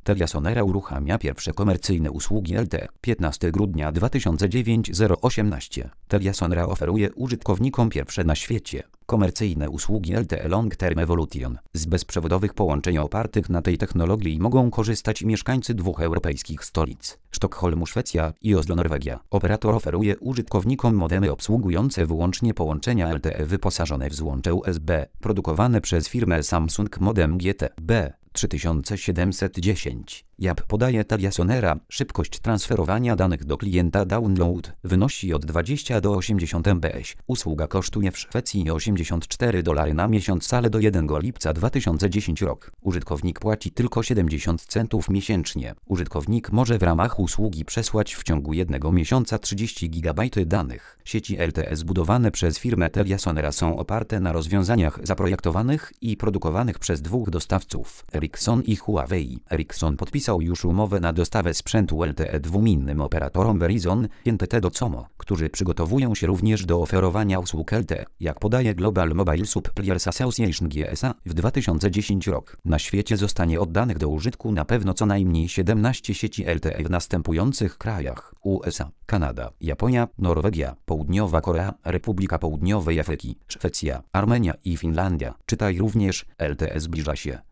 TeliaSonera uruchamia pierwsze komercyjne usługi LTE. 15 grudnia 2009 018. TeliaSonera oferuje użytkownikom pierwsze na świecie komercyjne usługi LTE Long Term Evolution. Z bezprzewodowych połączeń opartych na tej technologii mogą korzystać mieszkańcy dwóch europejskich stolic: Sztokholmu, Szwecja i Oslo, Norwegia. Operator oferuje użytkownikom modemy obsługujące wyłącznie połączenia LTE wyposażone w złącze USB, produkowane przez firmę Samsung. Modem GT/B 3710. Jak podaje TeliaSonera, szybkość transferowania danych do klienta download wynosi od 20 do 80 mbs. Usługa kosztuje w Szwecji $84 na miesiąc, ale do 1 lipca 2010 rok. Użytkownik płaci tylko 70 centów miesięcznie. Użytkownik może w ramach usługi przesłać w ciągu jednego miesiąca 30 GB danych. Sieci LTE zbudowane przez firmę TeliaSonera są oparte na rozwiązaniach zaprojektowanych i produkowanych przez dwóch dostawców: Ericsson i Huawei. Ericsson podpisał już umowę na dostawę sprzętu LTE dwóm innym operatorom: Verizon i NTT Docomo, którzy przygotowują się również do oferowania usług LTE. Jak podaje Global Mobile Suppliers Association GSA, w 2010 rok na świecie zostanie oddanych do użytku na pewno co najmniej 17 sieci LTE w następujących krajach: USA, Kanada, Japonia, Norwegia, Południowa Korea, Republika Południowej Afryki, Szwecja, Armenia i Finlandia. Czytaj również: LTE zbliża się.